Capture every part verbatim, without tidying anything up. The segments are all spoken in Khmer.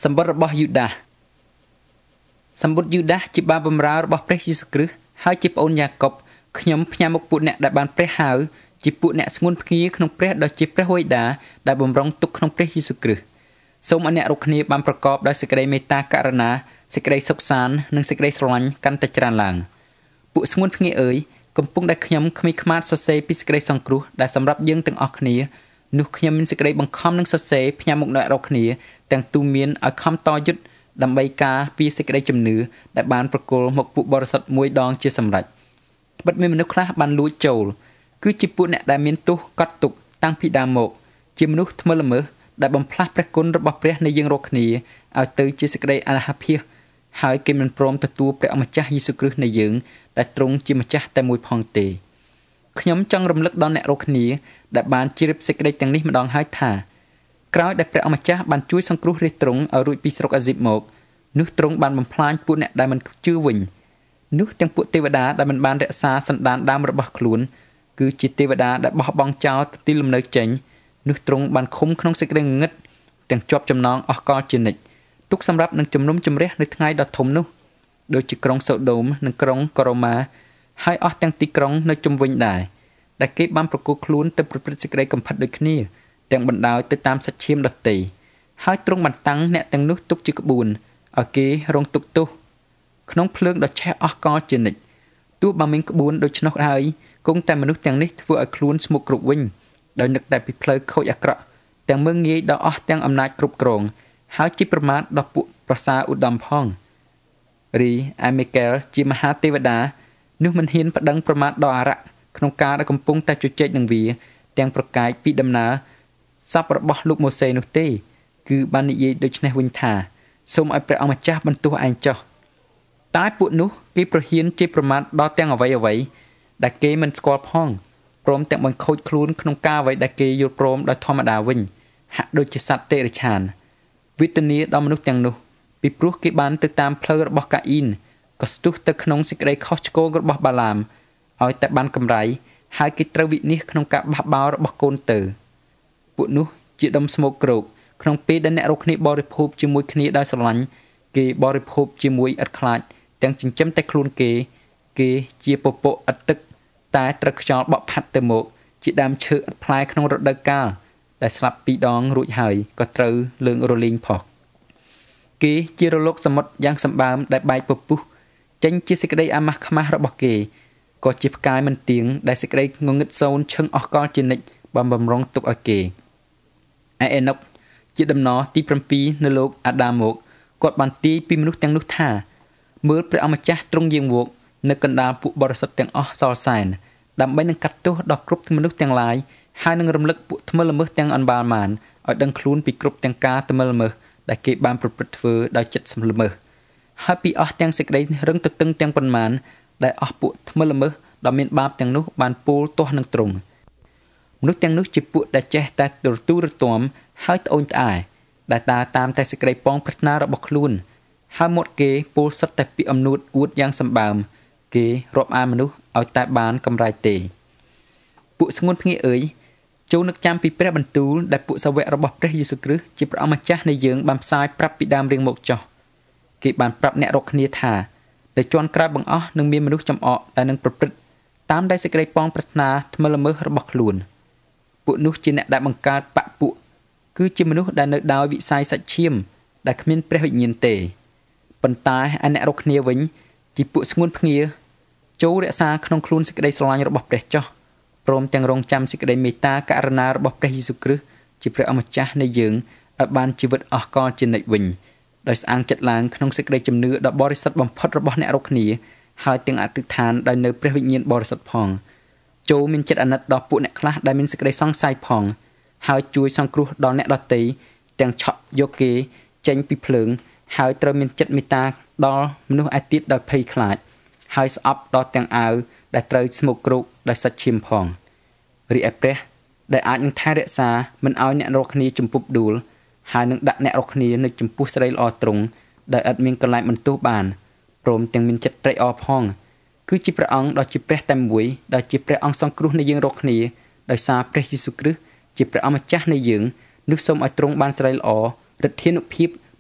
សម្បត្តិរបស់យូដាសសម្បត្តិយូដាសជាបាបម្រើរបស់ព្រះយេស៊ូវគ្រីស្ទហើយជាប្អូនយ៉ាកុបខ្ញុំផ្ញើមកពួកអ្នកដែលបានព្រះហៅជាពួកអ្នកស្ងួនភ្ងាក្នុងព្រះដ៏ជាព្រះវេដាដែលបំរុងទុកក្នុងព្រះយេស៊ូវគ្រីស្ទសូមឲ្យអ្នករាល់គ្នាបានប្រកបដោយសេចក្តីមេត្តាករុណាសេចក្តីសុខសាន្តនិងសេចក្តីស្រឡាញ់កាន់តែច្រើនឡើងពួកស្ងួនភ្ងាអើយកំពុងតែខ្ញុំគ្មានខ្មាតសរសេរពីសេចក្តីសង្គ្រោះដែលសម្រាប់យើងទាំងអស់គ្នានោះខ្ញុំមានសេចក្តីបង្ខំនឹងសរសេរផ្ញើមកអ្នករាល់គ្នាទាំងទូមានឲ្យខំតយុទ្ធដើម្បីការពារសេចក្តីជំនឿដែលបានប្រគល់មកពួកបរិសុទ្ធមួយដងជាសម្រេចបិទមានមនុស្សខ្លះបានលួចចូលគឺជាពួកអ្នកដែលមានទោសកត់ទុកតាំងពីដើមមកជាមនុស្សថ្មើរល្មើសដែលបំផ្លាស់ព្រះគុណរបស់ព្រះនៃយើងរាល់គ្នាឲ្យទៅជាសេចក្តីអនាភិះហើយគេមិនព្រមទទួលព្រះអម្ចាស់យេស៊ូវគ្រីស្ទនៃយើងដែលទ្រង់ជាម្ចាស់តែមួយផងទេខ្ញុំចង់រំលឹកដល់អ្នករាល់គ្នាដែលបានជ្រាបសេចក្តីទាំងនេះម្ដងហើយថាក្រោយដែលព្រះអម្ចាស់បានជួយសង្គ្រោះរាជទ្រង់ឲ្យរួចពីស្រុកអាស៊ីបមកនោះទ្រង់បានបំផ្លាញពួកអ្នកដែលមិនជឿវិញនោះទាំងពួកទេវតាដែលមិនបានរក្សាសន្តានដើមរបស់ខ្លួនគឺជាទេវតាដែលបោះបង់ចោលទីលំនៅចេញនោះទ្រង់បានឃុំក្នុងសេចក្តីងងឹតទាំងជាប់ចំណងអស់កលជានិច្ចទុកសម្រាប់នឹងជំនុំជម្រះនៅថ្ងៃដ៏ធំនោះដូចជាក្រុងសូដូមនិងក្រុងកូរ៉ូម៉ាហើយអស់ទាំងទីក្រុងនៅជុំវិញដែរដែលគេបានប្រគល់ខ្លួនទៅប្រព្រឹត្តសេចក្តីកំផិតដូចគ្នាទាំងបណ្ដោយទៅតាមសាច់ឈាមដទៃហើយទ្រង់បានតាំងអ្នកទាំងនោះទុកជាក្បួនឲ្យគេរងទុក្ខទោសក្នុងភ្លើងដ៏ឆេះអស់កលជានិច្ចទោះបើមានក្បួនដូច្នោះហើយគង់តែមនុស្សទាំងនេះធ្វើឲ្យខ្លួនស្មុគគ្រប់វិញដោយនឹកតែពីផ្លូវខូចអាក្រក់ទាំងមើងងាយដល់អស់ទាំងអំណាចគ្រប់គ្រងហើយជាប្រមាថដល់ពួកប្រសាឧត្តមផងរីឯមីកែលជាមហាទេវតានោះមិនហ៊ានប្តឹងប្រមាថដល់អារក្សក្នុងការដែលកំពុងតែជជែកនឹងវាទាំងប្រកែកពីដំណើរសពរបស់លោកម៉ូសេនោះទេគឺបាននិយាយដូចនេះវិញថាសូមឲ្យព្រះអង្គម្ចាស់បន្ទោសឯងចុះតែពួកនោះគេប្រហ៊ានជាប្រមាថដល់ទាំងអ្វីអ្វីដែលគេមិនស្គាល់ផងព្រមទាំងបង្ខូចខ្លួនក្នុងការអ្វីដែលគេយល់ព្រមដោយធម្មតាវិញហាក់ដូចជាសត្វតិរិឆានវេទនាដល់មនុស្សទាំងនោះពីព្រោះគេបានទៅតាមផ្លូវរបស់កាអ៊ីនក៏ស្ទុះទៅក្នុងសេចក្តីខុសឆ្គងរបស់បាឡាមឲ្យតែបានកម្រៃហើយគេត្រូវវិនិច្ឆ័យក្នុងការបះបោររបស់កូនទៅពួកនោះជាដុំស្មោកគ្រោកក្នុងពេលដែលអ្នករកគ្នាបរិភោគជាមួយគ្នាដោយស្រឡាញ់គេបរិភោគជាមួយឥតខ្លាចទាំងចិញ្ចឹមតែខ្លួនគេគេជាពពកឥតទឹកតែត្រូវខ្យល់បក់ផាត់ទៅមកជាដើមឈើឥតផ្លែក្នុងរដូវកាលដែលស្លាប់ពីរដងរួចហើយក៏ត្រូវលើករលីងផុសគេជារលកសមុទ្រយ៉ាងសម្បើមដែលបែកពពុះចេញជាសេចក្តីអាម៉ាស់ខ្មាស់របស់គេក៏ជាផ្កាយមិនទៀងដែលសេចក្តីងងឹតសូន្យឈឹងអស់កលជានិច្ចបំបំរុងទុកឲ្យគេឯអេណុកជាដំណរទី7នៅលោកអាដាមមកគាត់បានទាយពីមនុស្សទាំងនោះថាមើលព្រះអម្ចាស់ទ្រង់យាងវោកនៅកណ្ដាលពួកបរិសុទ្ធទាំងអស់សល់សែនដើម្បីនឹងកាត់ទោសដល់គ្រប់មនុស្សទាំងឡាយហើយនឹងរំលឹកពួកថ្មិលល្មើសទាំងអនបាល់ម៉ានឲ្យដឹងខ្លួនពីគ្រប់ទាំងការថ្មិលល្មើសដែលគេបានប្រព្រឹត្តធ្វើដោយចិត្តសម្ល្មើសហើយពីអស់ទាំងសេចក្តីរឹងទទឹងទាំងប៉ុន្មានដែលអស់ពួកថ្មិលល្មើសដ៏មានបាបទាំងនោះបានពោលទាស់នឹងទ្រង់មនុស្សទាំងនោះជាពួកដែលចេះតែទទូរទាំហើយត្អូញត្អែដែលដើរតាមតែសេចក្តីប៉ងប្រាថ្នារបស់ខ្លួនហើយមាត់គេពោលសុទ្ធតែពាក្យអំនួតអួតយ៉ាងសម្បើមគេរាប់អានមនុស្សឲ្យតែបានកម្រៃទេពួកស្ងួនភ្ងាអើយចូលនឹកចាំពីព្រះបន្ទូលដែលពួកសាវករបស់ព្រះយេស៊ូវគ្រីស្ទជាព្រះអម្ចាស់នៃយើងបានផ្សាយប្រាប់ពីដើមរៀងមកចុះគេបានប្រាប់អ្នករកគ្នាថាដែលជន់ក្រោយបង្អស់នឹងមានមនុស្សចំអកដែលនឹងប្រព្រឹត្តតាមដែលសេចក្តីប៉ងប្រាថ្នាថ្មិលល្មើសរបស់ខ្លួនពួកនោះជាអ្នកដែលបង្កើតបពពួកគឺជាមនុស្សដែលនៅដោយវិស័យសាច់ឈាមដែលគ្មានព្រះវិញ្ញាណទេប៉ុន្តែឯអ្នករកគ្នាវិញជាពួកស្ងួនភ្ងាចូលរក្សាក្នុងខ្លួនសេចក្តីស្រឡាញ់របស់ព្រះចោះព្រមទាំងរងចាំសេចក្តីមេត្តាករុណារបស់ព្រះយេស៊ូវគ្រីស្ទជាព្រះអម្ចាស់នៃយើងឲ្យបានជីវិតអស់កលជានិច្ចវិញដោយស្អាងចិត្តឡើងក្នុងសេចក្តីជំនឿដ៏បរិសុទ្ធបំផុតរបស់អ្នករកគ្នាហើយទាំងអធិដ្ឋានដោយនៅព្រះវិញ្ញាណបរិសុទ្ធផងចូលមានចិត្តអាណិតដល់ពួកអ្នកខ្លះដែលមានសេចក្តីសង្ស័យផងហើយជួយសង្គ្រោះដល់អ្នកដទៃទាំងឆក់យកគេចេញពីភ្លើងហើយត្រូវមានចិត្តមេត្តាដល់មនុស្សឯទៀតដោយភ័យខ្លាចហើយស្អប់ដល់ទាំងអាវដែលត្រូវស្មុគគ្រោកដោយសាច់ឈាមផងរីឯព្រះដែលអាចនឹងថែរក្សាមិនឲ្យអ្នករកគ្នាជំពប់ដួលហើយនឹងដាក់អ្នករកគ្នានៅចំពោះស្រីល្អទ្រង់ដែលឥតមានកន្លែងបន្ទោសបានព្រមទាំងមានចិត្តត្រេកអរផងគឺជាព្រះអង្គដ៏ជាព្រះតែមួយដែលជាព្រះអង្គសង្គ្រោះនៃយើងរកគ្នាដោយសារព្រះយេស៊ូវគ្រីស្ទជាព្រះអម្ចាស់នៃយើងនោះសូមឲ្យទ្រង់បានស្រីល្អឫទ្ធានុភាព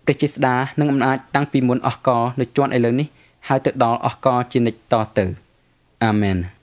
ព្រះជាស្តានិងអំណាចតាំងពីមុនអស់កលនៅជាន់ឥឡូវនេះហើយទៅដល់អស់កលជានិច្ចតទៅអាមែន